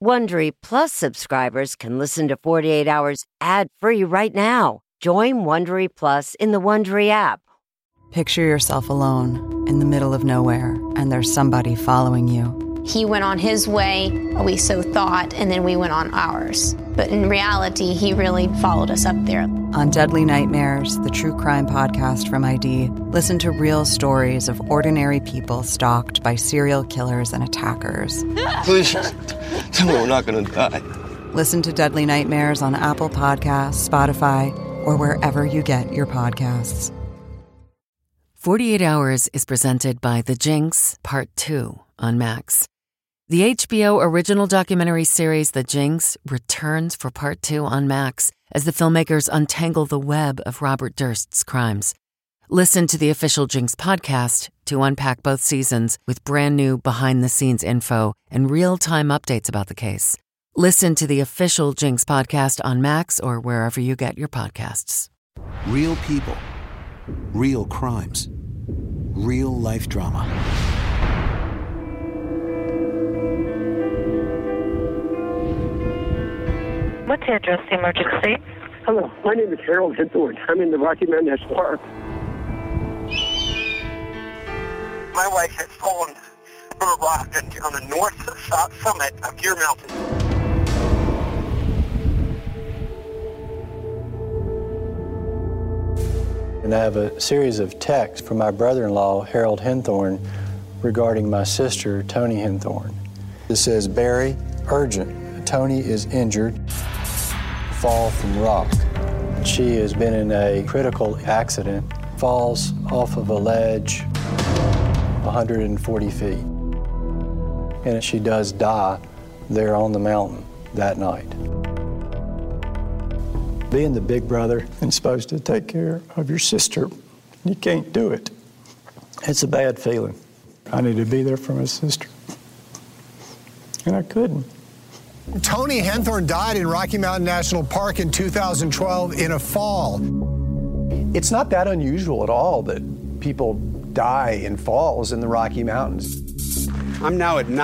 Wondery Plus subscribers can listen to 48 Hours ad-free right now. Join Wondery Plus in the Wondery app. Picture yourself alone in the middle of nowhere, and there's somebody following you. He went on his way, we so thought, and then we went on ours. But in reality, he really followed us up there. On Deadly Nightmares, the true crime podcast from ID, listen to real stories of ordinary people stalked by serial killers and attackers. Please, tell me we're not going to die. Listen to Deadly Nightmares on Apple Podcasts, Spotify, or wherever you get your podcasts. 48 Hours is presented by The Jinx, Part 2 on Max. The HBO original documentary series The Jinx returns for Part 2 on Max as the filmmakers untangle the web of Robert Durst's crimes. Listen to the official Jinx podcast to unpack both seasons with brand new behind-the-scenes info and real-time updates about the case. Listen to the official Jinx podcast on Max or wherever you get your podcasts. Real people, real crimes, real life drama. What's the address, the emergency? Hello, my name is Harold Hinthorn. I'm in the Rocky Mountain National Park. My wife has fallen from a rock on the north summit of Deer Mountain. And I have a series of texts from my brother-in-law, Harold Hinthorn, regarding my sister, Toni Hinthorn. It says, Barry, urgent. Toni is injured. Fall from rock. She has been in a critical accident. Falls off of a ledge 140 feet. And she does die there on the mountain that night. Being the big brother and supposed to take care of your sister, you can't do it. It's a bad feeling. I need to be there for my sister. And I couldn't. Toni Hinthorn died in Rocky Mountain National Park in 2012 in a fall. It's not that unusual at all that people die in falls in the Rocky Mountains. I'm now at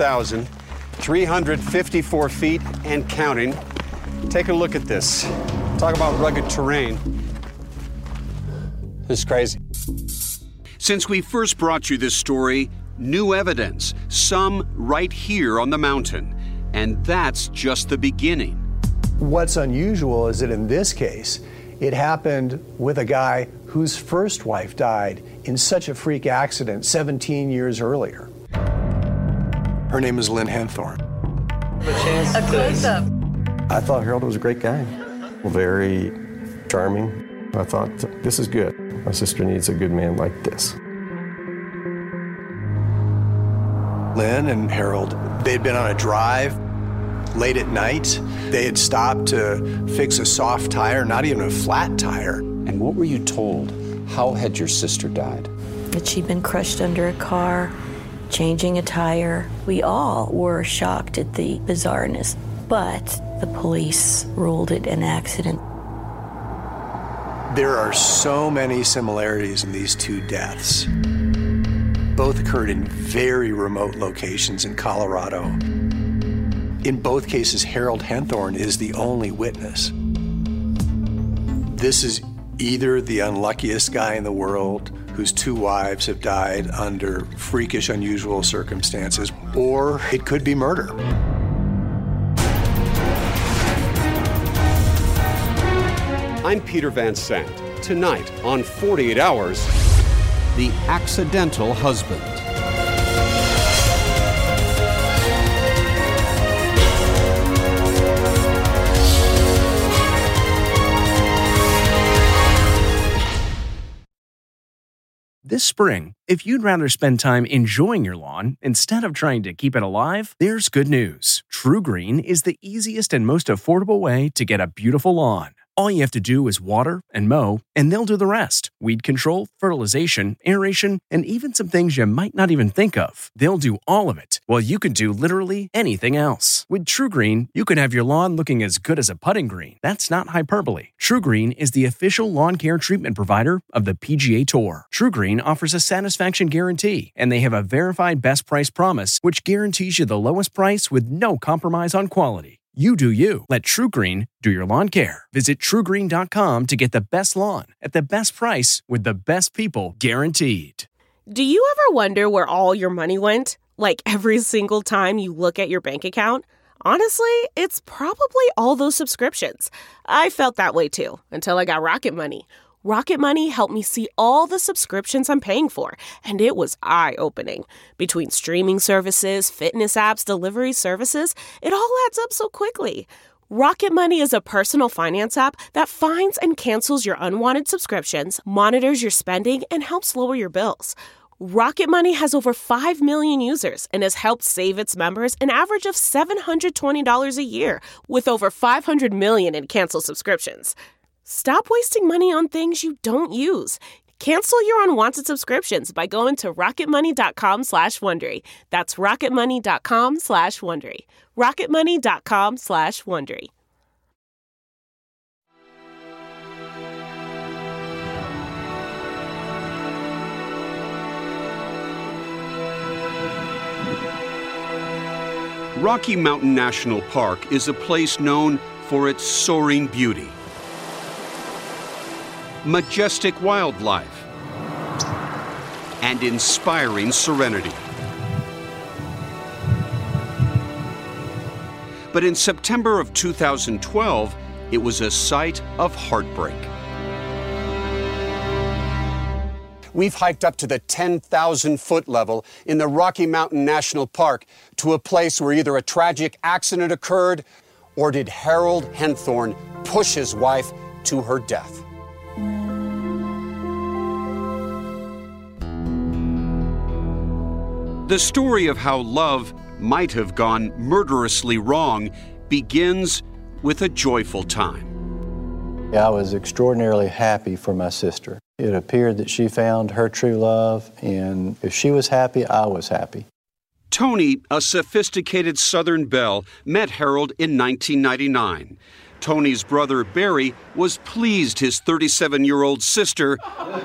9,354 feet and counting. Take a look at this. Talk about rugged terrain. This is crazy. Since we first brought you this story, new evidence, some right here on the mountain. And that's just the beginning. What's unusual is that in this case, it happened with a guy whose first wife died in such a freak accident 17 years earlier. Her name is Lynn Hinthorn. A close-up. I thought Harold was a great guy. Very charming. I thought, this is good. My sister needs a good man like this. Lynn and Harold, they'd been on a drive late at night. They had stopped to fix a soft tire, not even a flat tire. And what were you told? How had your sister died? That she'd been crushed under a car, changing a tire. We all were shocked at the bizarreness, but the police ruled it an accident. There are so many similarities in these two deaths. Both occurred in very remote locations in Colorado. In both cases, Harold Hinthorn is the only witness. This is either the unluckiest guy in the world whose two wives have died under freakish, unusual circumstances, or it could be murder. I'm Peter Van Sant. Tonight on 48 Hours, The Accidental Husband. This spring, if you'd rather spend time enjoying your lawn instead of trying to keep it alive, there's good news. TruGreen is the easiest and most affordable way to get a beautiful lawn. All you have to do is water and mow, and they'll do the rest. Weed control, fertilization, aeration, and even some things you might not even think of. They'll do all of it, while you can do literally anything else. With TruGreen, you can have your lawn looking as good as a putting green. That's not hyperbole. TruGreen is the official lawn care treatment provider of the PGA Tour. TruGreen offers a satisfaction guarantee, and they have a verified best price promise, which guarantees you the lowest price with no compromise on quality. You do you. Let TruGreen do your lawn care. Visit TruGreen.com to get the best lawn at the best price with the best people guaranteed. Do you ever wonder where all your money went? Like every single time you look at your bank account? Honestly, it's probably all those subscriptions. I felt that way too, until I got Rocket Money. Rocket Money helped me see all the subscriptions I'm paying for, and it was eye-opening. Between streaming services, fitness apps, delivery services, it all adds up so quickly. Rocket Money is a personal finance app that finds and cancels your unwanted subscriptions, monitors your spending, and helps lower your bills. Rocket Money has over 5 million users and has helped save its members an average of $720 a year, with over 500 million in canceled subscriptions. Stop wasting money on things you don't use. Cancel your unwanted subscriptions by going to rocketmoney.com/Wondery. That's rocketmoney.com/Wondery. rocketmoney.com/Wondery. Rocky Mountain National Park is a place known for its soaring beauty, majestic wildlife, and inspiring serenity. But in September of 2012, it was a site of heartbreak. We've hiked up to the 10,000-foot level in the Rocky Mountain National Park to a place where either a tragic accident occurred or did Harold Henthorn push his wife to her death. The story of how love might have gone murderously wrong begins with a joyful time. I was extraordinarily happy for my sister. It appeared that she found her true love, and if she was happy, I was happy. Tony, a sophisticated Southern belle, met Harold in 1999. Tony's brother Barry was pleased his 37-year-old sister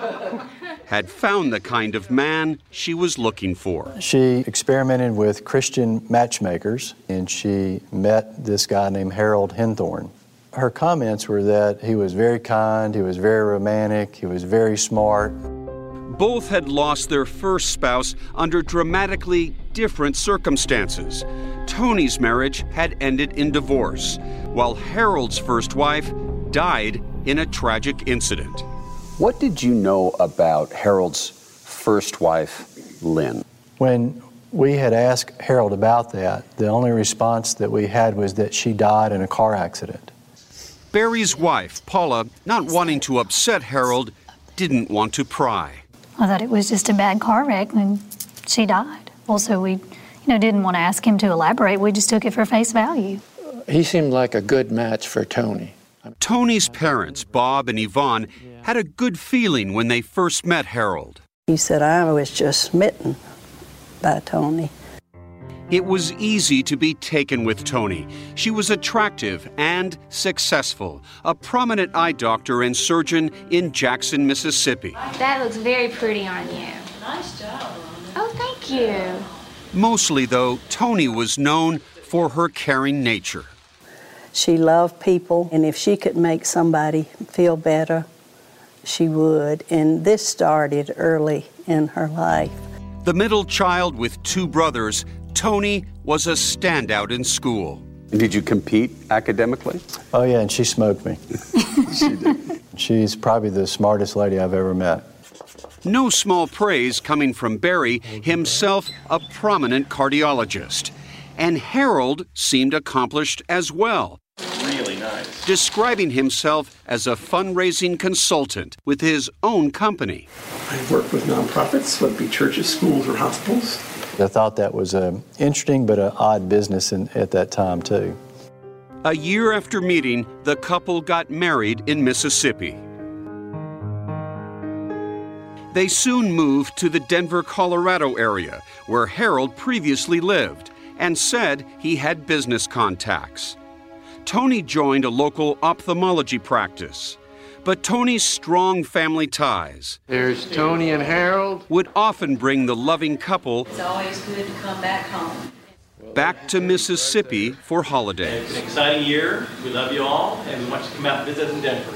had found the kind of man she was looking for. She experimented with Christian matchmakers, and she met this guy named Harold Henthorn. Her comments were that he was very kind, he was very romantic, he was very smart. Both had lost their first spouse under dramatically different circumstances. Tony's marriage had ended in divorce, while Harold's first wife died in a tragic incident. What did you know about Harold's first wife, Lynn? When we had asked Harold about that, the only response that we had was that she died in a car accident. Barry's wife, Paula, not wanting to upset Harold, didn't want to pry. I thought it was just a bad car wreck and she died. Also, we didn't want to ask him to elaborate. We just took it for face value. He seemed like a good match for Tony. Tony's parents, Bob and Yvonne, had a good feeling when they first met Harold. He said, I was just smitten by Tony. It was easy to be taken with Tony. She was attractive and successful, a prominent eye doctor and surgeon in Jackson, Mississippi. That looks very pretty on you. Nice job. Oh, thank you. Mostly, though, Tony was known for her caring nature. She loved people, and if she could make somebody feel better, she would. And this started early in her life. The middle child with two brothers, Tony was a standout in school. Did you compete academically? Oh, yeah, and she smoked me. She did. She's probably the smartest lady I've ever met. No small praise coming from Barry, himself a prominent cardiologist. And Harold seemed accomplished as well. Really nice. Describing himself as a fundraising consultant with his own company. I work with nonprofits, whether it be churches, schools, or hospitals. I thought that was interesting but an odd business at that time, too. A year after meeting, the couple got married in Mississippi. They soon moved to the Denver, Colorado area, where Harold previously lived, and said he had business contacts. Tony joined a local ophthalmology practice, but Tony's strong family ties There's Tony and Harold. would often bring the loving couple It's always good to come back home. back to Mississippi for holidays. It's an exciting year. We love you all, and we want you to come out and visit us in Denver.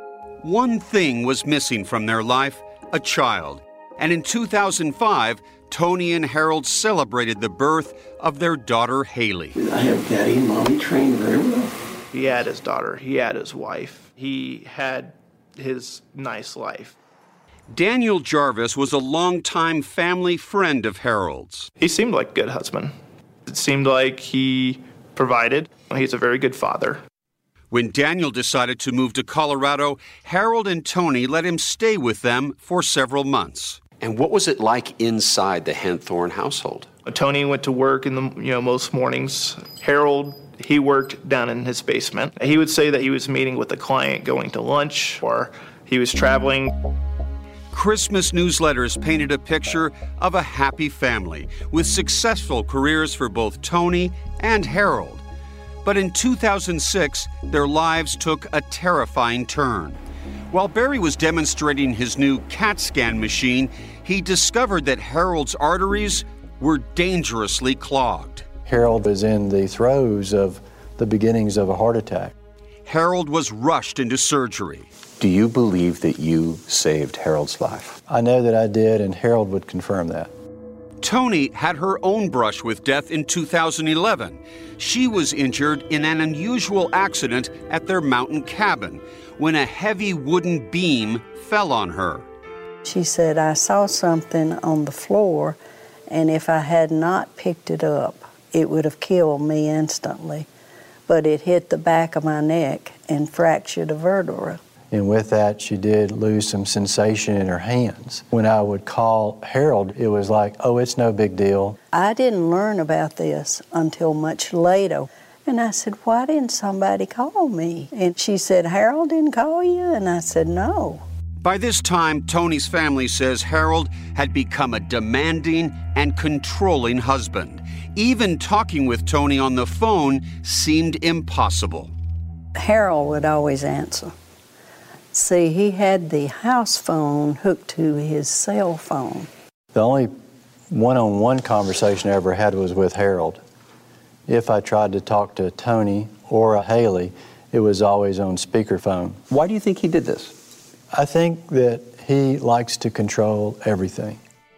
One thing was missing from their life, a child. And in 2005, Tony and Harold celebrated the birth of their daughter, Haley. I have Daddy and Mommy trained very well. He had his daughter, he had his wife, he had his nice life. Daniel Jarvis was a longtime family friend of Harold's. He seemed like a good husband. It seemed like he provided. He's a very good father. When Daniel decided to move to Colorado, Harold and Tony let him stay with them for several months. And what was it like inside the Henthorn household? Tony went to work in the most mornings. Harold, he worked down in his basement. He would say that he was meeting with a client, going to lunch, or he was traveling. Christmas newsletters painted a picture of a happy family with successful careers for both Tony and Harold. But in 2006, their lives took a terrifying turn. While Barry was demonstrating his new CAT scan machine, he discovered that Harold's arteries were dangerously clogged. Harold was in the throes of the beginnings of a heart attack. Harold was rushed into surgery. Do you believe that you saved Harold's life? I know that I did, and Harold would confirm that. Tony had her own brush with death in 2011. She was injured in an unusual accident at their mountain cabin when a heavy wooden beam fell on her. She said, I saw something on the floor, and if I had not picked it up, it would have killed me instantly. But it hit the back of my neck and fractured a vertebra. And with that, she did lose some sensation in her hands. When I would call Harold, it was like, oh, it's no big deal. I didn't learn about this until much later. And I said, why didn't somebody call me? And she said, Harold didn't call you? And I said, no. By this time, Tony's family says Harold had become a demanding and controlling husband. Even talking with Tony on the phone seemed impossible. Harold would always answer. See, he had the house phone hooked to his cell phone. The only one-on-one conversation I ever had was with Harold. If I tried to talk to Tony or Haley, it was always on speakerphone. Why do you think he did this? I think that he likes to control everything.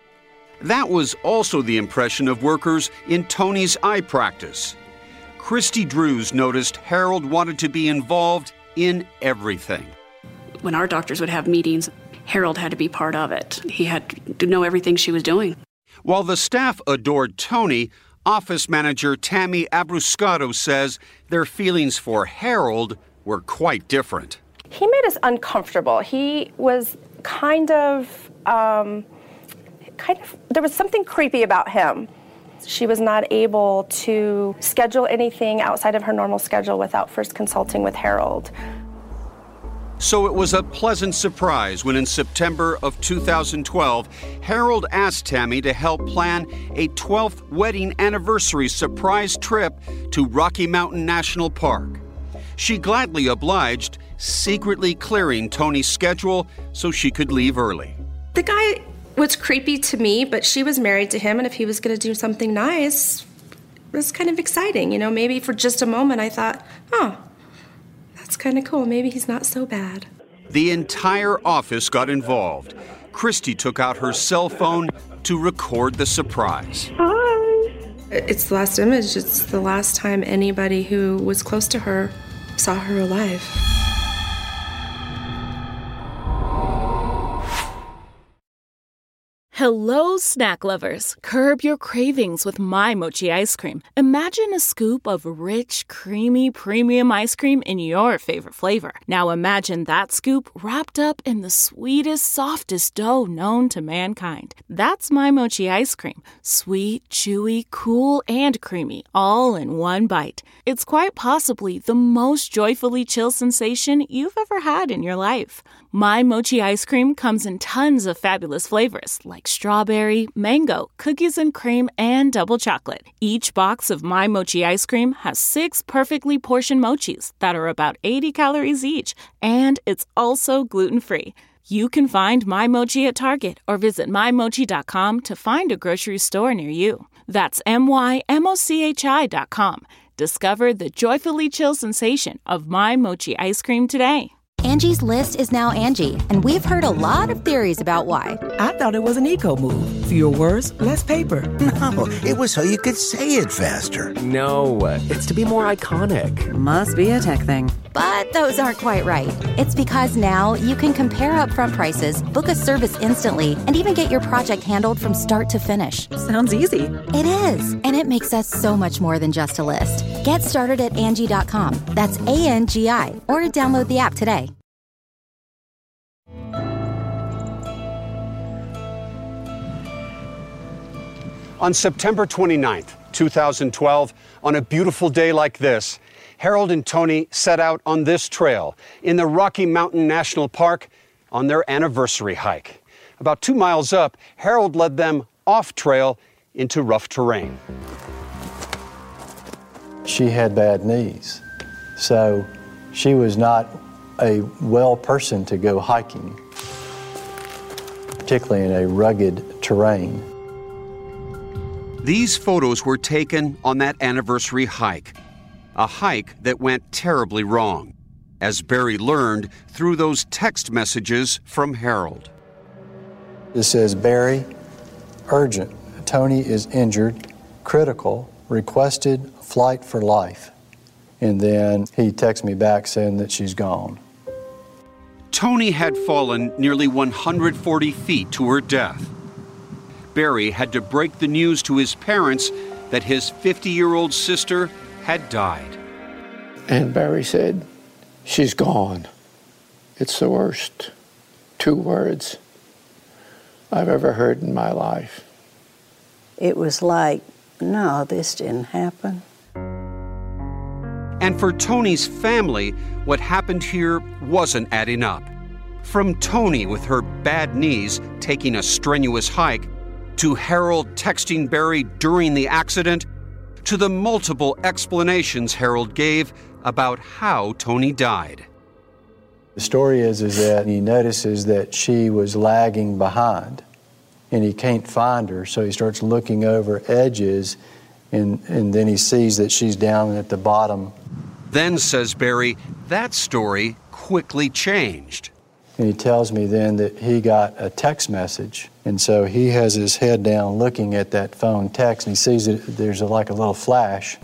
That was also the impression of workers in Tony's eye practice. Christy Drews noticed Harold wanted to be involved in everything. When our doctors would have meetings, Harold had to be part of it. He had to know everything she was doing. While the staff adored Tony, office manager Tammy Abruscato says their feelings for Harold were quite different. He made us uncomfortable. He was kind of, there was something creepy about him. She was not able to schedule anything outside of her normal schedule without first consulting with Harold. So it was a pleasant surprise when in September of 2012, Harold asked Tammy to help plan a 12th wedding anniversary surprise trip to Rocky Mountain National Park. She gladly obliged, secretly clearing Tony's schedule so she could leave early. The guy was creepy to me, but she was married to him, and if he was going to do something nice, it was kind of exciting. You know, maybe for just a moment I thought, oh, that's kind of cool. Maybe he's not so bad. The entire office got involved. Christy took out her cell phone to record the surprise. Hi. It's the last image. It's the last time anybody who was close to her saw her alive. Hello, snack lovers. Curb your cravings with My Mochi ice cream. Imagine a scoop of rich, creamy, premium ice cream in your favorite flavor. Now imagine that scoop wrapped up in the sweetest, softest dough known to mankind. That's My Mochi ice cream. Sweet, chewy, cool, and creamy, all in one bite. It's quite possibly the most joyfully chill sensation you've ever had in your life. My Mochi ice cream comes in tons of fabulous flavors like strawberry, mango, cookies and cream, and double chocolate. Each box of My Mochi ice cream has 6 perfectly portioned mochis that are about 80 calories each, and it's also gluten-free. You can find My Mochi at Target or visit mymochi.com to find a grocery store near you. That's mymochi.com. Discover the joyfully chill sensation of My Mochi ice cream today. Angie's List is now Angie, and we've heard a lot of theories about why. I thought it was an eco move. Fewer words, less paper. No, it was so you could say it faster. No, it's to be more iconic. Must be a tech thing. But those aren't quite right. It's because now you can compare upfront prices, book a service instantly, and even get your project handled from start to finish. Sounds easy. It is, and it makes us so much more than just a list. Get started at Angie.com. That's ANGI, or download the app today. On September 29th, 2012, on a beautiful day like this, Harold and Tony set out on this trail in the Rocky Mountain National Park on their anniversary hike. About 2 miles up, Harold led them off trail into rough terrain. She had bad knees, so she was not a well person to go hiking, particularly in a rugged terrain. These photos were taken on that anniversary hike, a hike that went terribly wrong, as Barry learned through those text messages from Harold. It says, Barry, urgent, Tony is injured, critical, requested flight for life. And then he texts me back saying that she's gone. Tony had fallen nearly 140 feet to her death. Barry had to break the news to his parents that his 50-year-old sister had died. And Barry said, she's gone. It's the worst 2 words I've ever heard in my life. It was like, no, this didn't happen. And for Tony's family, what happened here wasn't adding up. From Tony with her bad knees taking a strenuous hike, to Harold texting Barry during the accident, to the multiple explanations Harold gave about how Tony died. The story is that he notices that she was lagging behind and he can't find her, so he starts looking over edges and then he sees that she's down at the bottom. Then, says Barry, that story quickly changed. And he tells me then that he got a text message, and so he has his head down looking at that phone text, and he sees that there's like a little flash,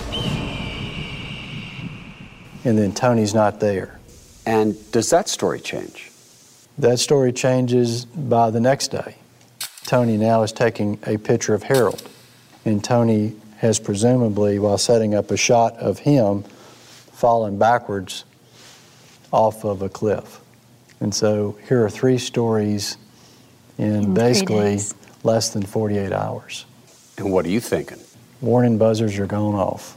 and then Tony's not there. And does that story change? That story changes by the next day. Tony now is taking a picture of Harold, and Tony has presumably, while setting up a shot of him, fallen backwards off of a cliff. And so here are 3 stories in basically less than 48 hours. And what are you thinking? Warning buzzers are going off.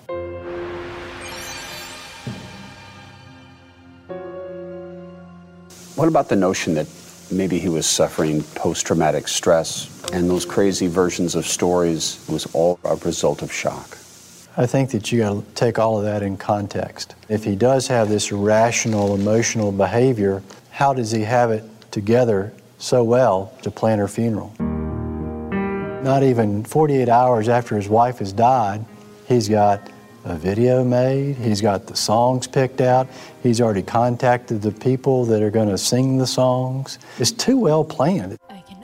What about the notion that maybe he was suffering post-traumatic stress and those crazy versions of stories was all a result of shock? I think that you got to take all of that in context. If he does have this irrational, emotional behavior, how does he have it together so well to plan her funeral? Not even 48 hours after his wife has died, he's got a video made, he's got the songs picked out, he's already contacted the people that are going to sing the songs. It's too well planned.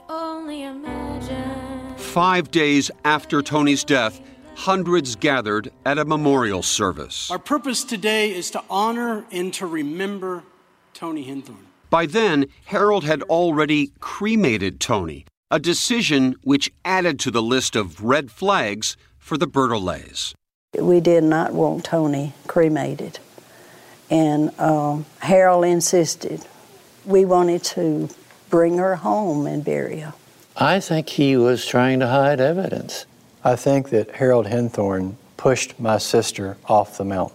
5 days after Tony's death, hundreds gathered at a memorial service. Our purpose today is to honor and to remember Tony Hinthorn. By then, Harold had already cremated Tony, a decision which added to the list of red flags for the Bertolets. We did not want Toni cremated, and Harold insisted. We wanted to bring her home and bury her. I think he was trying to hide evidence. I think that Harold Henthorn pushed my sister off the mountain.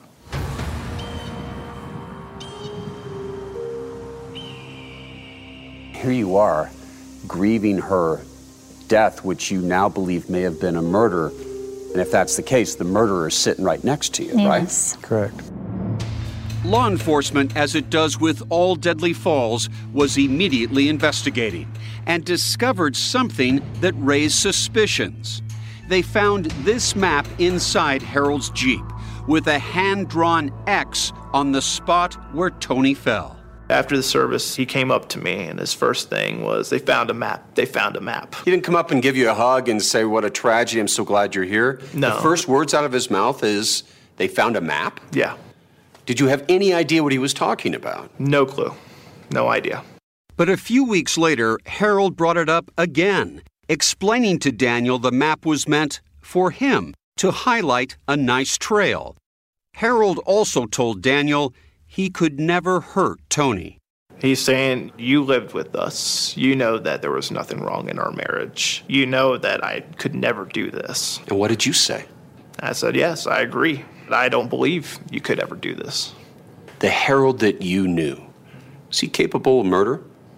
Here you are, grieving her death, which you now believe may have been a murder. And if that's the case, the murderer is sitting right next to you, Yes. right? Correct. Law enforcement, as it does with all deadly falls, was immediately investigating and discovered something that raised suspicions. They found this map inside Harold's Jeep with a hand-drawn X on the spot where Toni fell. After the service, he came up to me, and his first thing was, they found a map. They found a map. He didn't come up and give you a hug and say, what a tragedy, I'm so glad you're here. No. The first words out of his mouth is, they found a map? Yeah. Did you have any idea what he was talking about? No clue. No idea. But a few weeks later, Harold brought it up again, explaining to Daniel the map was meant for him to highlight a nice trail. Harold also told Daniel he could never hurt Toni. He's saying, you lived with us. You know that there was nothing wrong in our marriage. You know that I could never do this. And what did you say? I said, yes, I agree. I don't believe you could ever do this. The Harold that you knew, is he capable of murder?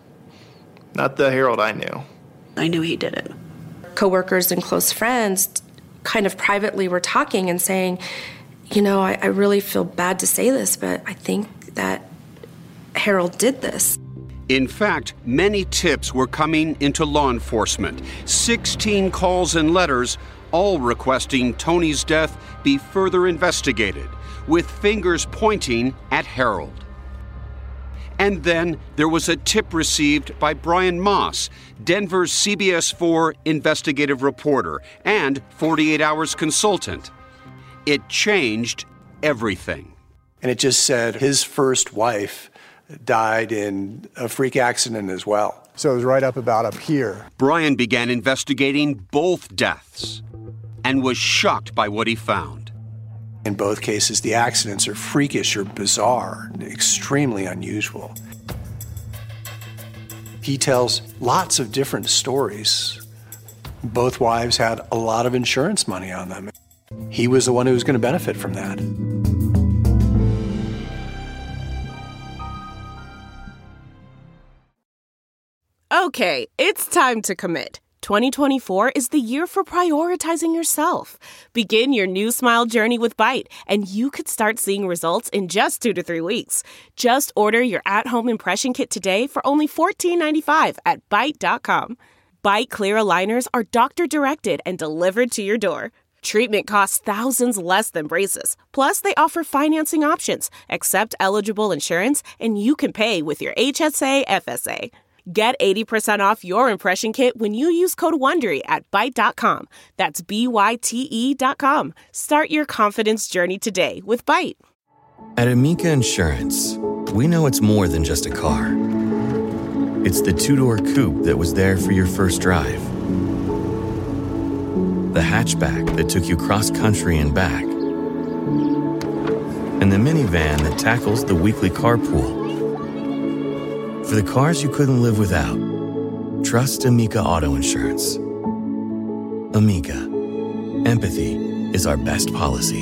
Not the Harold I knew. I knew he did it. Coworkers and close friends kind of privately were talking and saying, you know, I really feel bad to say this, but I think that Harold did this. In fact, many tips were coming into law enforcement. 16 calls and letters, all requesting Toni's death be further investigated, with fingers pointing at Harold. And then there was a tip received by Brian Moss, Denver's CBS 4 investigative reporter and 48 Hours consultant. It changed everything. And it just said his first wife died in a freak accident as well. So it was right up here. Brian began investigating both deaths and was shocked by what he found. In both cases, the accidents are freakish or bizarre, extremely unusual. He tells lots of different stories. Both wives had a lot of insurance money on them. He was the one who was going to benefit from that. Okay, it's time to commit. 2024 is the year for prioritizing yourself. Begin your new smile journey with Byte, and you could start seeing results in just 2 to 3 weeks. Just order your at-home impression kit today for only $14.95 at Byte.com. Byte Clear aligners are doctor-directed and delivered to your door. Treatment costs thousands less than braces. Plus, they offer financing options, accept eligible insurance, and you can pay with your HSA FSA. Get 80% off your impression kit when you use code WONDERY at Byte.com. That's BYTE.com. Start your confidence journey today with Byte. At Amica Insurance, we know it's more than just a car. It's the two-door coupe that was there for your first drive. The hatchback that took you cross-country and back. And the minivan that tackles the weekly carpool. For the cars you couldn't live without, trust Amica Auto Insurance. Amica. Empathy is our best policy.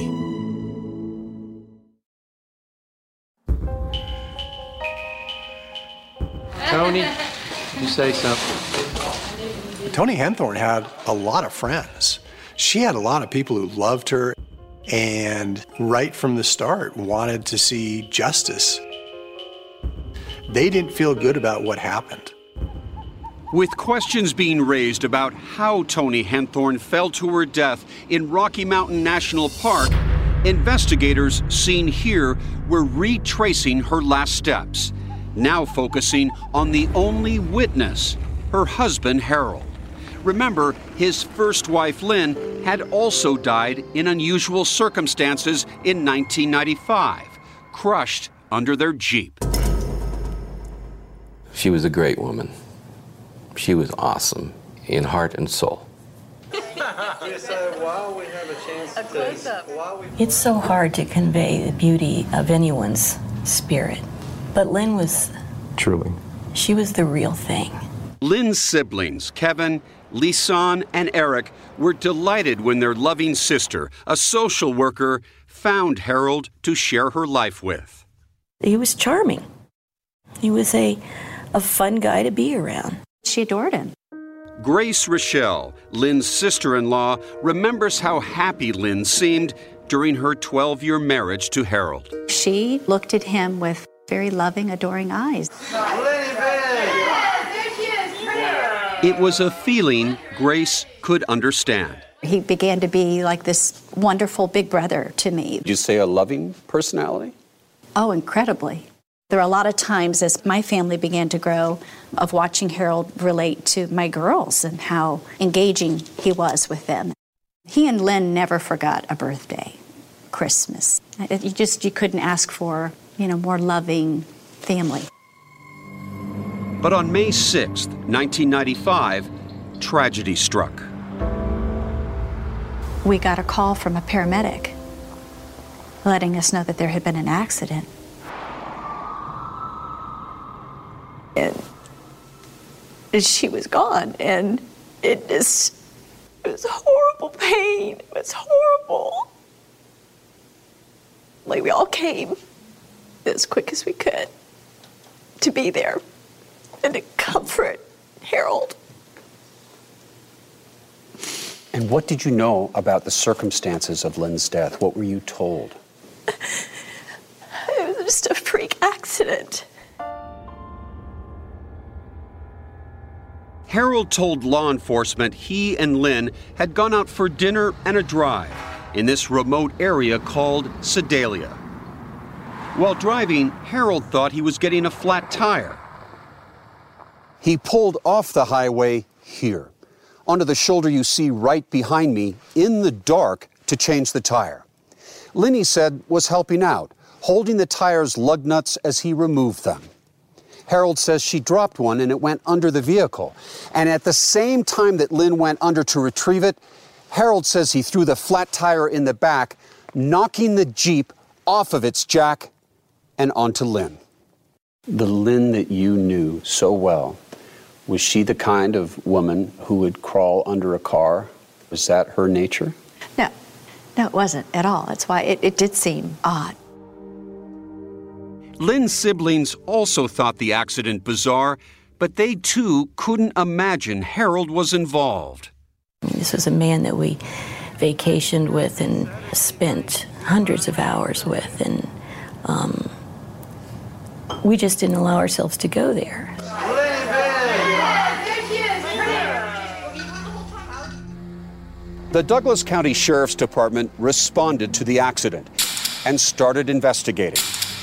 Toni, you say something. Toni Henthorn had a lot of friends. She had a lot of people who loved her and right from the start wanted to see justice. They didn't feel good about what happened. With questions being raised about how Toni Henthorn fell to her death in Rocky Mountain National Park, investigators seen here were retracing her last steps, now focusing on the only witness, her husband Harold. Remember, his first wife Lynn had also died in unusual circumstances in 1995, crushed under their Jeep. She was a great woman. She was awesome. in heart and soul. It's so hard to convey the beauty of anyone's spirit, but Lynn was... Truly. She was the real thing. Lynn's siblings, Kevin, Lisan, and Eric, were delighted when their loving sister, a social worker, found Harold to share her life with. He was charming. He was a fun guy to be around. She adored him. Grace Rochelle, Lynn's sister-in-law, remembers how happy Lynn seemed during her 12-year marriage to Harold. She looked at him with very loving, adoring eyes. It was a feeling Grace could understand. He began to be like this wonderful big brother to me. Did you say a loving personality? Oh, incredibly. There were a lot of times as my family began to grow of watching Harold relate to my girls and how engaging he was with them. He and Lynn never forgot a birthday, Christmas. You couldn't ask for, more loving family. But on May 6th, 1995, tragedy struck. We got a call from a paramedic letting us know that there had been an accident. And she was gone, and it was horrible pain. It was horrible. Like, we all came as quick as we could to be there and to comfort Harold. And what did you know about the circumstances of Lynn's death? What were you told? It was just a freak accident. Harold told law enforcement he and Lynn had gone out for dinner and a drive in this remote area called Sedalia. While driving, Harold thought he was getting a flat tire. He pulled off the highway here, onto the shoulder you see right behind me, in the dark, to change the tire. Lynn, he said, was helping out, holding the tire's lug nuts as he removed them. Harold says she dropped one and it went under the vehicle. And at the same time that Lynn went under to retrieve it, Harold says he threw the flat tire in the back, knocking the Jeep off of its jack and onto Lynn. The Lynn that you knew so well, was she the kind of woman who would crawl under a car? Was that her nature? No, it wasn't at all. That's why it did seem odd. Lynn's siblings also thought the accident bizarre, but they too couldn't imagine Harold was involved. This was a man that we vacationed with and spent hundreds of hours with, and we just didn't allow ourselves to go there. The Douglas County Sheriff's Department responded to the accident and started investigating.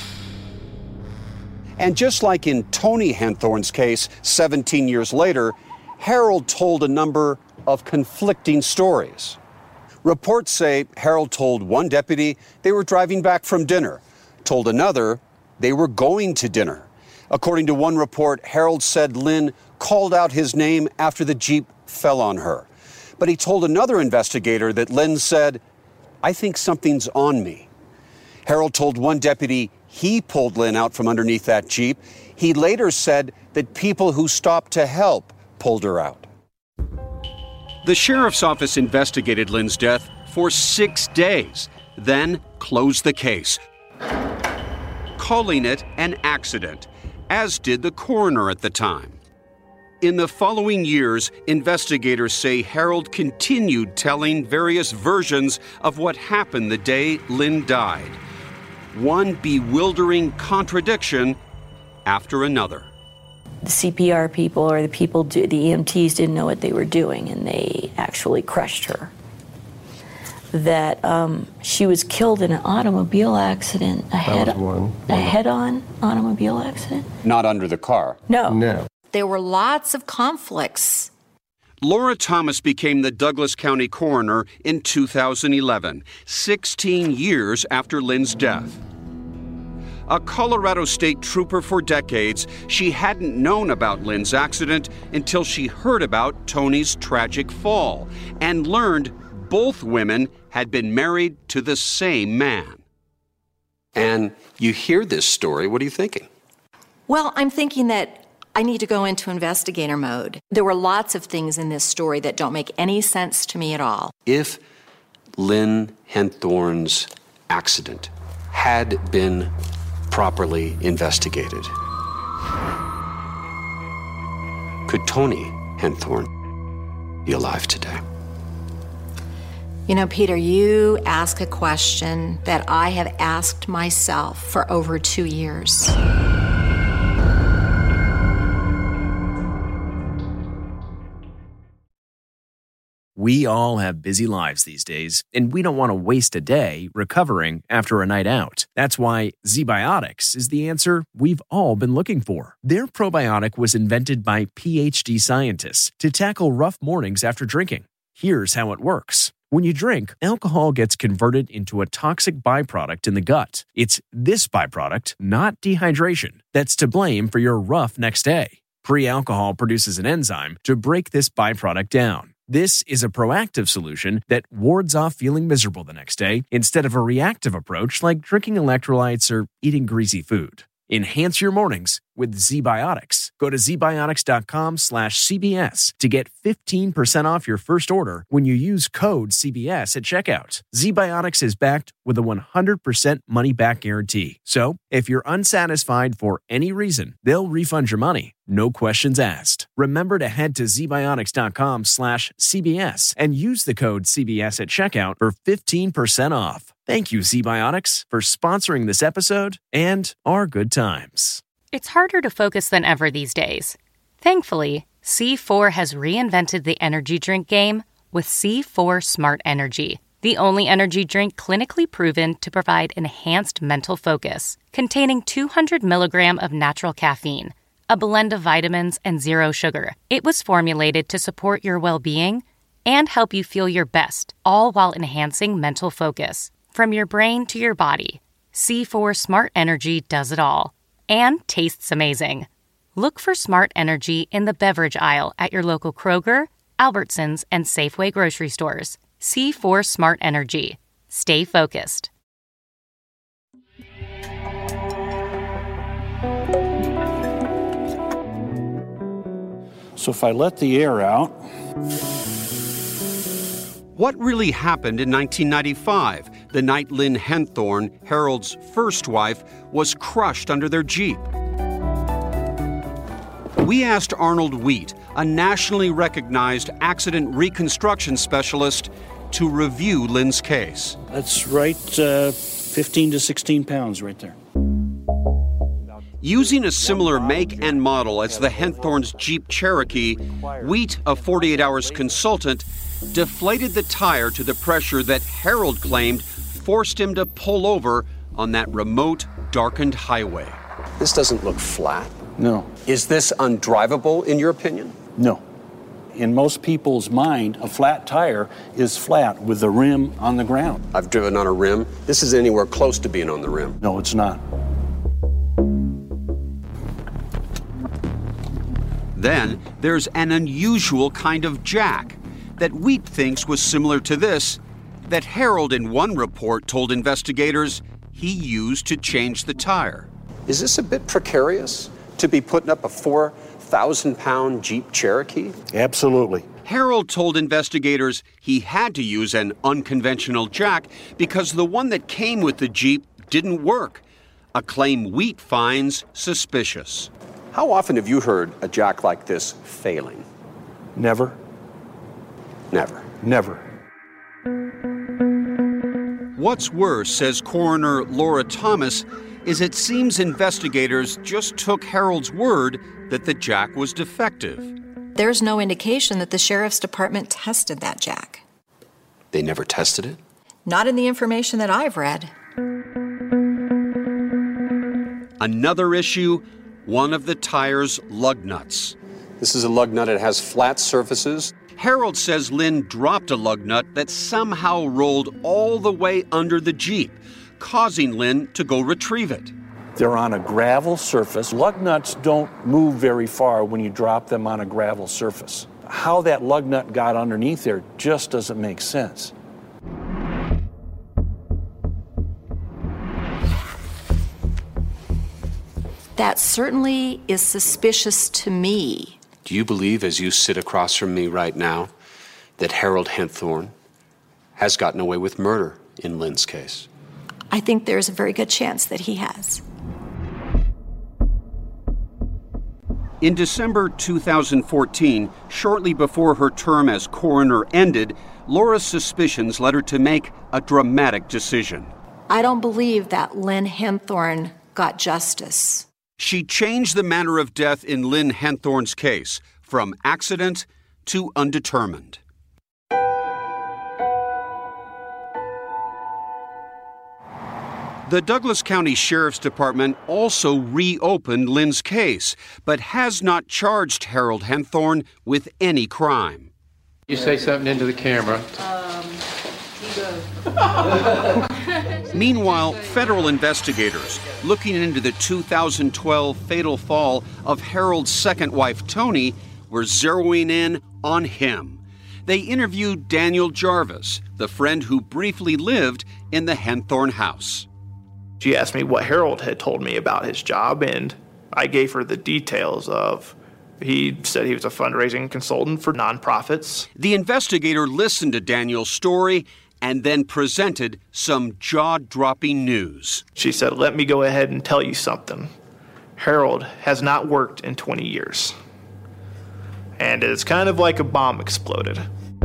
And just like in Tony Henthorn's case 17 years later, Harold told a number of conflicting stories. Reports say Harold told one deputy they were driving back from dinner, told another they were going to dinner. According to one report, Harold said Lynn called out his name after the Jeep fell on her. But he told another investigator that Lynn said, "I think something's on me." Harold told one deputy he pulled Lynn out from underneath that Jeep. He later said that people who stopped to help pulled her out. The sheriff's office investigated Lynn's death for 6 days, then closed the case, calling it an accident, as did the coroner at the time. In the following years, investigators say Harold continued telling various versions of what happened the day Lynn died. One bewildering contradiction after another. The CPR people or the EMTs didn't know what they were doing, and they actually crushed her. That she was killed in an automobile accident, a head-on automobile accident. Not under the car. No. There were lots of conflicts. Laura Thomas became the Douglas County coroner in 2011, 16 years after Lynn's death. A Colorado State trooper for decades, she hadn't known about Lynn's accident until she heard about Tony's tragic fall and learned both women had been married to the same man. And you hear this story, what are you thinking? Well, I'm thinking that I need to go into investigator mode. There were lots of things in this story that don't make any sense to me at all. If Lynn Henthorne's accident had been properly investigated, could Tony Henthorne be alive today? You know, Peter, you ask a question that I have asked myself for over 2 years. We all have busy lives these days, and we don't want to waste a day recovering after a night out. That's why ZBiotics is the answer we've all been looking for. Their probiotic was invented by PhD scientists to tackle rough mornings after drinking. Here's how it works. When you drink, alcohol gets converted into a toxic byproduct in the gut. It's this byproduct, not dehydration, that's to blame for your rough next day. Pre-alcohol produces an enzyme to break this byproduct down. This is a proactive solution that wards off feeling miserable the next day instead of a reactive approach like drinking electrolytes or eating greasy food. Enhance your mornings with ZBiotics. Go to zbiotics.com/CBS to get 15% off your first order when you use code CBS at checkout. ZBiotics is backed with a 100% money-back guarantee. So, if you're unsatisfied for any reason, they'll refund your money. No questions asked. Remember to head to zbiotics.com/CBS and use the code CBS at checkout for 15% off. Thank you, ZBiotics, for sponsoring this episode and our good times. It's harder to focus than ever these days. Thankfully, C4 has reinvented the energy drink game with C4 Smart Energy, the only energy drink clinically proven to provide enhanced mental focus, containing 200 milligrams of natural caffeine, a blend of vitamins, and zero sugar. It was formulated to support your well-being and help you feel your best, all while enhancing mental focus. From your brain to your body, C4 Smart Energy does it all and tastes amazing. Look for Smart Energy in the beverage aisle at your local Kroger, Albertsons, and Safeway grocery stores. C4 Smart Energy. Stay focused. So if I let the air out... What really happened in 1995, the night Lynn Henthorne, Harold's first wife, was crushed under their Jeep? We asked Arnold Wheat, a nationally recognized accident reconstruction specialist, to review Lynn's case. That's right, 15 to 16 pounds right there. Using a similar make and model as the Henthorne's Jeep Cherokee, Wheat, a 48 Hours consultant, deflated the tire to the pressure that Harold claimed forced him to pull over on that remote, darkened highway. This doesn't look flat. No. Is this undrivable, in your opinion? No. In most people's mind, a flat tire is flat with the rim on the ground. I've driven on a rim. This isn't anywhere close to being on the rim. No, it's not. Then there's an unusual kind of jack that Wheat thinks was similar to this, that Harold in one report told investigators he used to change the tire. Is this a bit precarious, to be putting up a 4,000-pound Jeep Cherokee? Absolutely. Harold told investigators he had to use an unconventional jack because the one that came with the Jeep didn't work, a claim Wheat finds suspicious. How often have you heard a jack like this failing? Never. Never. Never. What's worse, says coroner Laura Thomas, is it seems investigators just took Harold's word that the jack was defective. There's no indication that the sheriff's department tested that jack. They never tested it? Not in the information that I've read. Another issue, one of the tire's lug nuts. This is a lug nut. It has flat surfaces. Harold says Lynn dropped a lug nut that somehow rolled all the way under the Jeep, causing Lynn to go retrieve it. They're on a gravel surface. Lug nuts don't move very far when you drop them on a gravel surface. How that lug nut got underneath there just doesn't make sense. That certainly is suspicious to me. Do you believe, as you sit across from me right now, that Harold Henthorn has gotten away with murder in Lynn's case? I think there's a very good chance that he has. In December 2014, shortly before her term as coroner ended, Laura's suspicions led her to make a dramatic decision. I don't believe that Lynn Henthorn got justice. She changed the manner of death in Lynn Henthorn's case from accident to undetermined. The Douglas County Sheriff's Department also reopened Lynn's case, but has not charged Harold Henthorn with any crime. You say something into the camera. Meanwhile, federal investigators looking into the 2012 fatal fall of Harold's second wife, Toni, were zeroing in on him. They interviewed Daniel Jarvis, the friend who briefly lived in the Henthorn house. She asked me what Harold had told me about his job, and I gave her the details of, he said he was a fundraising consultant for nonprofits. The investigator listened to Daniel's story and then presented some jaw-dropping news. She said, let me go ahead and tell you something. Harold has not worked in 20 years. And it's kind of like a bomb exploded.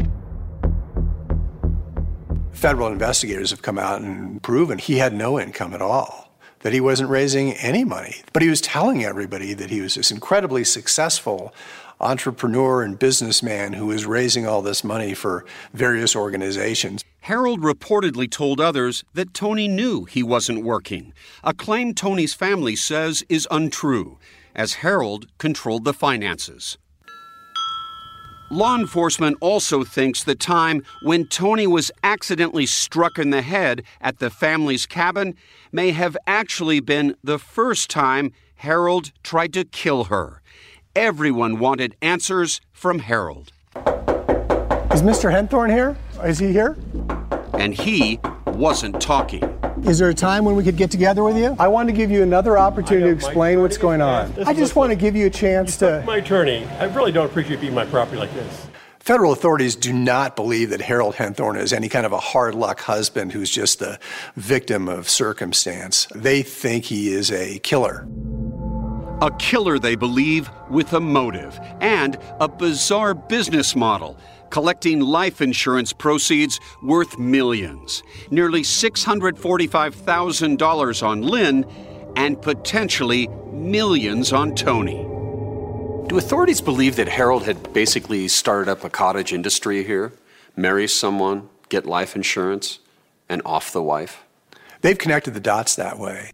Federal investigators have come out and proven he had no income at all, that he wasn't raising any money. But he was telling everybody that he was this incredibly successful entrepreneur and businessman who was raising all this money for various organizations. Harold reportedly told others that Toni knew he wasn't working, a claim Toni's family says is untrue, as Harold controlled the finances. Law enforcement also thinks the time when Toni was accidentally struck in the head at the family's cabin may have actually been the first time Harold tried to kill her. Everyone wanted answers from Harold. Is Mr. Henthorn here? Is he here? And he wasn't talking. Is there a time when we could get together with you? I want to give you another opportunity to explain what's going on. I just want to give you a chance to... My attorney, I really don't appreciate being my property like this. Federal authorities do not believe that Harold Henthorn is any kind of a hard luck husband who's just the victim of circumstance. They think he is a killer. A killer, they believe, with a motive and a bizarre business model, collecting life insurance proceeds worth millions, nearly $645,000 on Lynn, and potentially millions on Toni. Do authorities believe that Harold had basically started up a cottage industry here? Marry someone, get life insurance, and off the wife? They've connected the dots that way.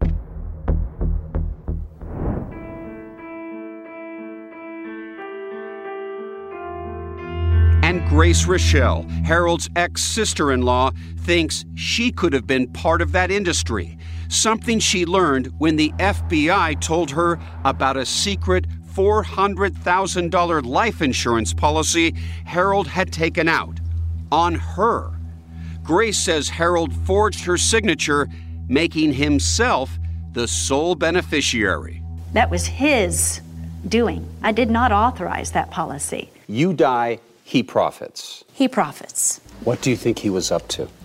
And Grace Rochelle, Harold's ex-sister-in-law, thinks she could have been part of that industry, something she learned when the FBI told her about a secret $400,000 life insurance policy Harold had taken out on her. Grace says Harold forged her signature, making himself the sole beneficiary. That was his doing. I did not authorize that policy. You die, he profits. He profits. What do you think he was up to?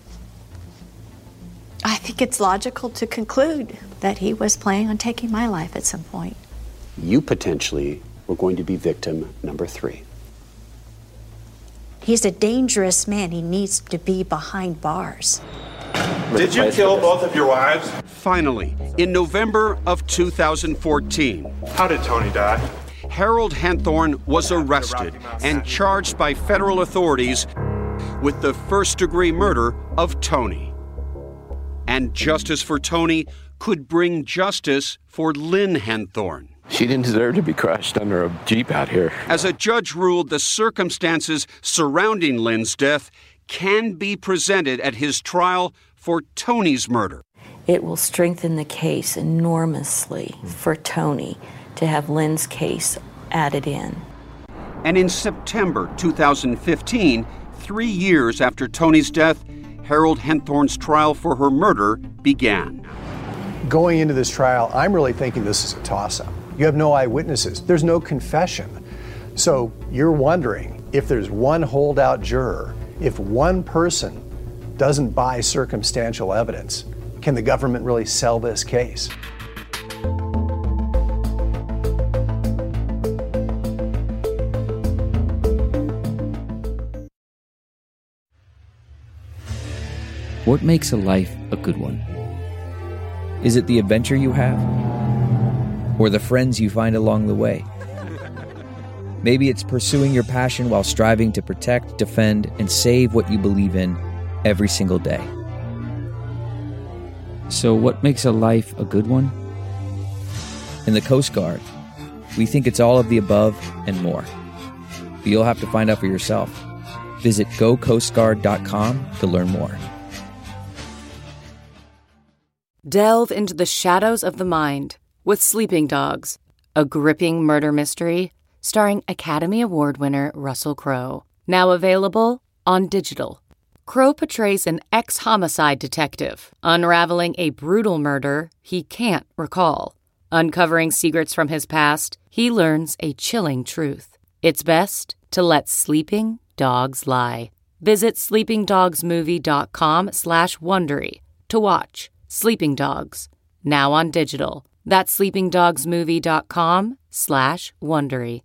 I think it's logical to conclude that he was planning on taking my life at some point. You potentially were going to be victim number 3. He's a dangerous man. He needs to be behind bars. Did you kill both of your wives? Finally, in November of 2014. How did Toni die? Harold Henthorn was arrested and charged by federal authorities with the first-degree murder of Toni. And justice for Toni could bring justice for Lynn Henthorn. She didn't deserve to be crushed under a Jeep out here. As a judge ruled, the circumstances surrounding Lynn's death can be presented at his trial for Toni's murder. It will strengthen the case enormously for Tony to have Lynn's case added in. And in September 2015, 3 years after Tony's death, Harold Henthorn's trial for her murder began. Going into this trial, I'm really thinking this is a toss-up. You have no eyewitnesses. There's no confession. So you're wondering if there's one holdout juror, if one person doesn't buy circumstantial evidence, can the government really sell this case? What makes a life a good one? Is it the adventure you have? Or the friends you find along the way? Maybe it's pursuing your passion while striving to protect, defend, and save what you believe in every single day. So what makes a life a good one? In the Coast Guard, we think it's all of the above and more. But you'll have to find out for yourself. Visit gocoastguard.com to learn more. Delve into the shadows of the mind with Sleeping Dogs, a gripping murder mystery starring Academy Award winner Russell Crowe. Now available on digital. Crowe portrays an ex-homicide detective, unraveling a brutal murder he can't recall. Uncovering secrets from his past, he learns a chilling truth. It's best to let sleeping dogs lie. Visit sleepingdogsmovie.com/Wondery to watch Sleeping Dogs, now on digital. That's sleepingdogsmovie.com/Wondery.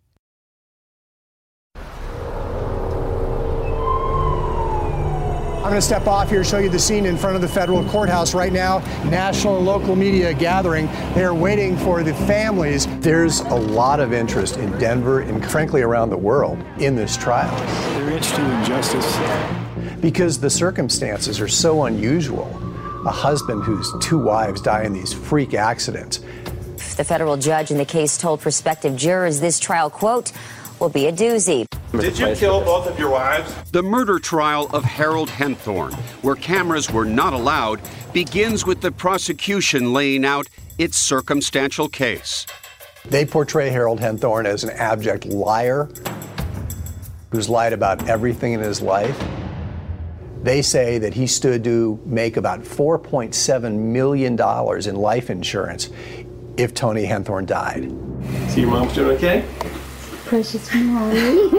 I'm going to step off here, show you the scene in front of the federal courthouse right now. National and local media gathering. They're waiting for the families. There's a lot of interest in Denver and frankly around the world in this trial. They're interested in justice. Because the circumstances are so unusual. A husband whose 2 wives die in these freak accidents. The federal judge in the case told prospective jurors this trial, quote, will be a doozy. Did you kill both of your wives? The murder trial of Harold Henthorn, where cameras were not allowed, begins with the prosecution laying out its circumstantial case. They portray Harold Henthorn as an abject liar who's lied about everything in his life. They say that he stood to make about $4.7 million in life insurance if Tony Henthorn died. So your mom's doing okay? Precious mommy.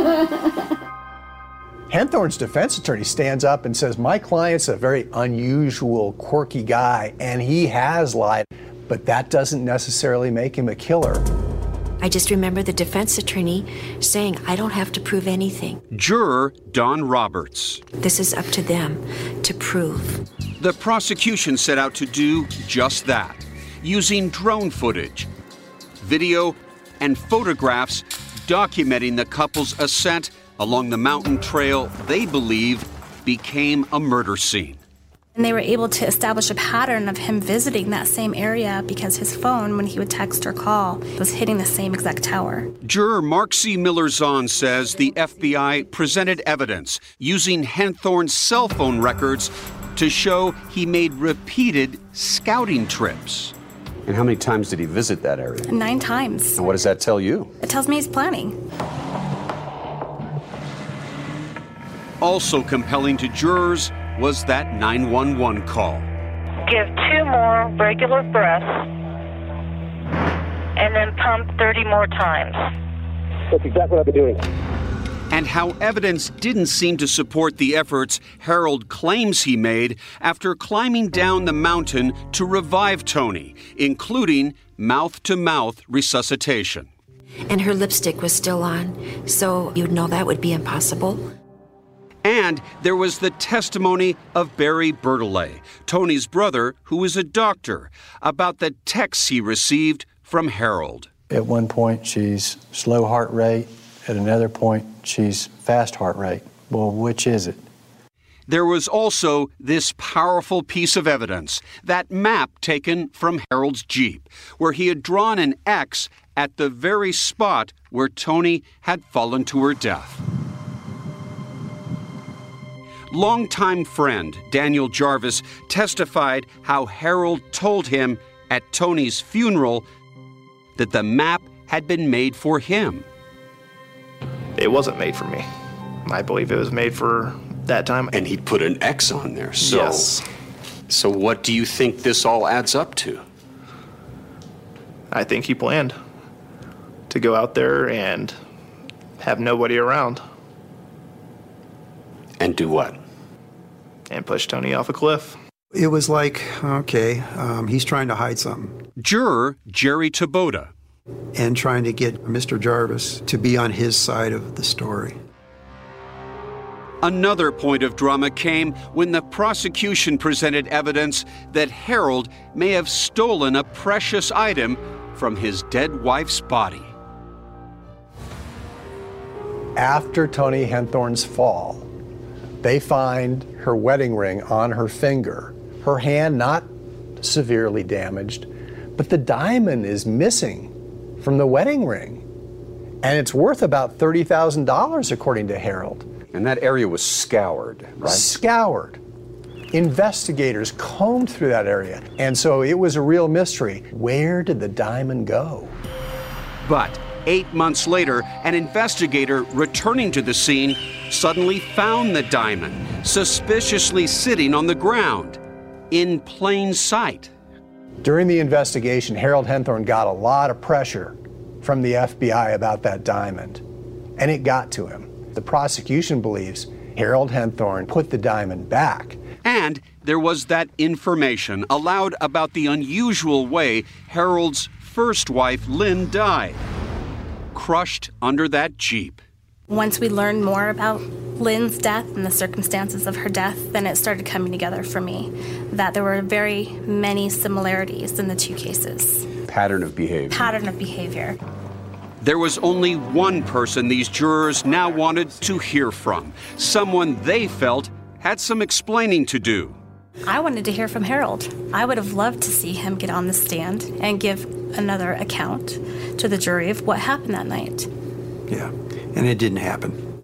Henthorn's defense attorney stands up and says, my client's a very unusual, quirky guy, and he has lied, but that doesn't necessarily make him a killer. I just remember the defense attorney saying, I don't have to prove anything. Juror Don Roberts. This is up to them to prove. The prosecution set out to do just that, using drone footage, video, and photographs documenting the couple's ascent along the mountain trail they believe became a murder scene. And they were able to establish a pattern of him visiting that same area because his phone, when he would text or call, was hitting the same exact tower. Juror Mark C. Miller-Zahn says the FBI presented evidence using Henthorn's cell phone records to show he made repeated scouting trips. And how many times did he visit that area? 9 times. And what does that tell you? It tells me he's planning. Also compelling to jurors was that 911 call. Give 2 more regular breaths and then pump 30 more times. That's exactly what I've been doing. And how evidence didn't seem to support the efforts Harold claims he made after climbing down the mountain to revive Tony, including mouth-to-mouth resuscitation. And her lipstick was still on, so you'd know that would be impossible. And there was the testimony of Barry Bertolet, Tony's brother, who was a doctor, about the texts he received from Harold. At one point, she's slow heart rate. At another point, she's fast heart rate. Well, which is it? There was also this powerful piece of evidence, that map taken from Harold's Jeep, where he had drawn an X at the very spot where Tony had fallen to her death. Longtime friend Daniel Jarvis testified how Harold told him at Tony's funeral that the map had been made for him. It wasn't made for me. I believe it was made for that time. And he put an X on there. So, yes. So what do you think this all adds up to? I think he planned to go out there and have nobody around. And do what? And push Tony off a cliff. It was like, okay, he's trying to hide something. Juror Jerry Taboda. And trying to get Mr. Jarvis to be on his side of the story. Another point of drama came when the prosecution presented evidence that Harold may have stolen a precious item from his dead wife's body. After Toni Henthorn's fall, they find her wedding ring on her finger. Her hand not severely damaged, but the diamond is missing from the wedding ring. And it's worth about $30,000 according to Harold. And that area was scoured, right? Scoured. Investigators combed through that area. And so it was a real mystery. Where did the diamond go? But 8 months later, an investigator returning to the scene suddenly found the diamond, suspiciously sitting on the ground, in plain sight. During the investigation, Harold Henthorn got a lot of pressure from the FBI about that diamond, and it got to him. The prosecution believes Harold Henthorn put the diamond back. And there was that information allowed about the unusual way Harold's first wife, Lynn, died, crushed under that Jeep. Once we learned more about Lynn's death and the circumstances of her death, then it started coming together for me that there were very many similarities in the two cases. Pattern of behavior. There was only one person these jurors now wanted to hear from, someone they felt had some explaining to do. I wanted to hear from Harold. I would have loved to see him get on the stand and give another account to the jury of what happened that night. Yeah, and it didn't happen.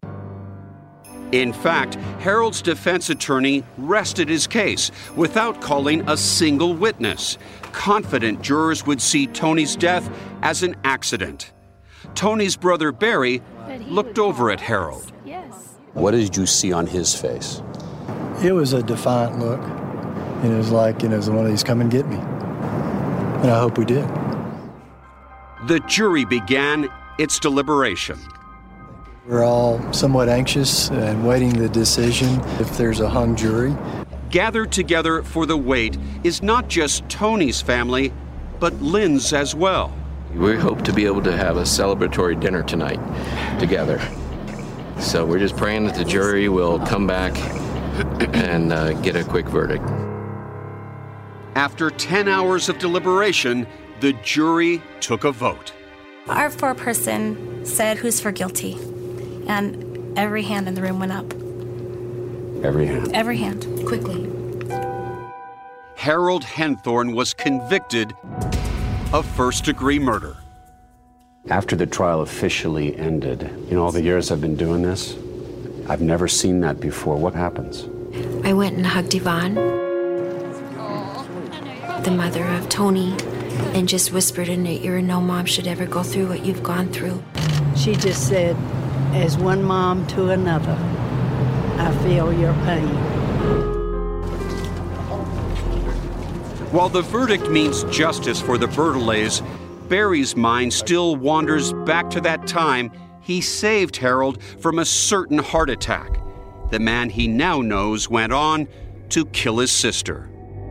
In fact, Harold's defense attorney rested his case without calling a single witness, confident jurors would see Tony's death as an accident. Tony's brother Barry looked over at Harold. What did you see on his face? It was a defiant look. And it was like, it was one of these, come and get me. And I hope we did. The jury began its deliberation. We're all somewhat anxious and waiting the decision if there's a hung jury. Gathered together for the wait is not just Tony's family, but Lynn's as well. We hope to be able to have a celebratory dinner tonight together. So we're just praying that the jury will come back and get a quick verdict. After 10 hours of deliberation, the jury took a vote. Our foreperson said, "Who's for guilty?" And every hand in the room went up. Every hand? Every hand. Quickly. Harold Henthorn was convicted of first-degree murder. After the trial officially ended, all the years I've been doing this, I've never seen that before. What happens? I went and hugged Yvonne, the mother of Tony, and just whispered in her ear, "No mom should ever go through what you've gone through." She just said, "As one mom to another, I feel your pain." While the verdict means justice for the Bertolays, Barry's mind still wanders back to that time he saved Harold from a certain heart attack. The man he now knows went on to kill his sister.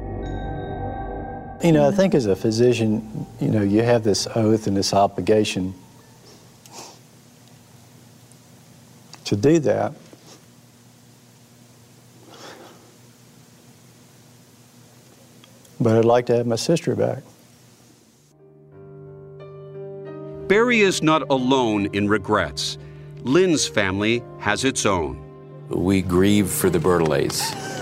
I think as a physician, you have this oath and this obligation to do that. But I'd like to have my sister back. Barry is not alone in regrets. Lynn's family has its own. We grieve for the Bertolays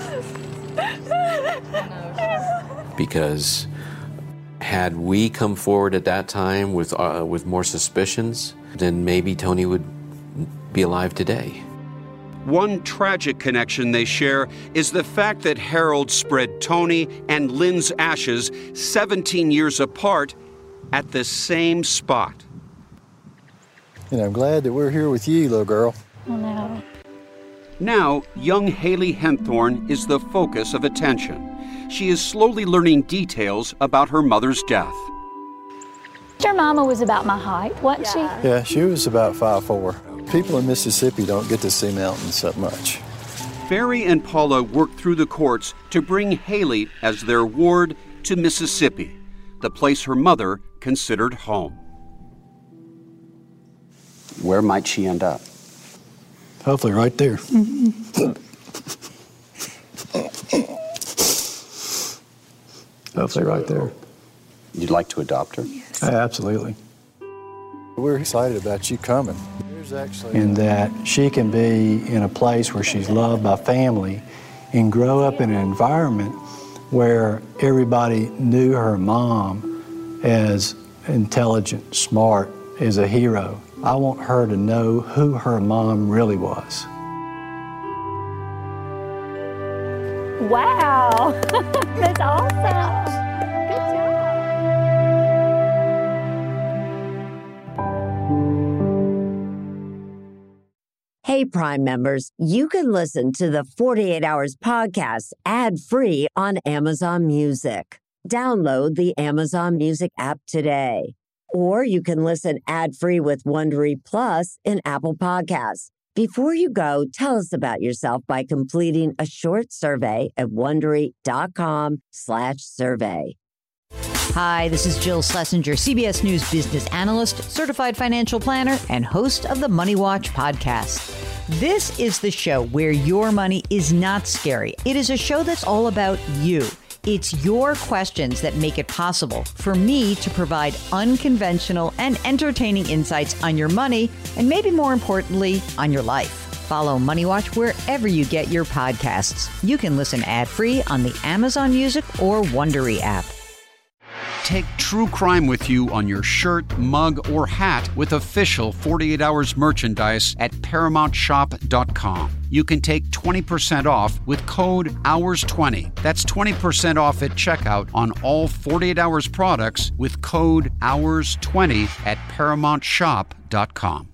because had we come forward at that time with more suspicions, then maybe Tony would be alive today. One tragic connection they share is the fact that Harold spread Tony and Lynn's ashes 17 years apart at the same spot. And I'm glad that we're here with you, little girl. Oh, no. Now, young Haley Henthorne is the focus of attention. She is slowly learning details about her mother's death. Your mama was about my height, wasn't she? Yeah, she was about 5'4". People in Mississippi don't get to see mountains that much. Barry and Paula worked through the courts to bring Haley as their ward to Mississippi, the place her mother considered home. Where might she end up? Hopefully right there. Hopefully right there. You'd like to adopt her? Yes. Absolutely. We're excited about you coming. And that she can be in a place where she's loved by family and grow up in an environment where everybody knew her mom as intelligent, smart, as a hero. I want her to know who her mom really was. Wow, that's awesome. Good job. Hey, Prime members, you can listen to the 48 Hours podcast ad-free on Amazon Music. Download the Amazon Music app today. Or you can listen ad-free with Wondery Plus in Apple Podcasts. Before you go, tell us about yourself by completing a short survey at Wondery.com/survey. Hi, this is Jill Schlesinger, CBS News business analyst, certified financial planner, and host of the Money Watch podcast. This is the show where your money is not scary. It is a show that's all about you. It's your questions that make it possible for me to provide unconventional and entertaining insights on your money, and maybe more importantly, on your life. Follow Money Watch wherever you get your podcasts. You can listen ad-free on the Amazon Music or Wondery app. Take true crime with you on your shirt, mug, or hat with official 48 Hours merchandise at ParamountShop.com. You can take 20% off with code HOURS20. That's 20% off at checkout on all 48 Hours products with code HOURS20 at ParamountShop.com.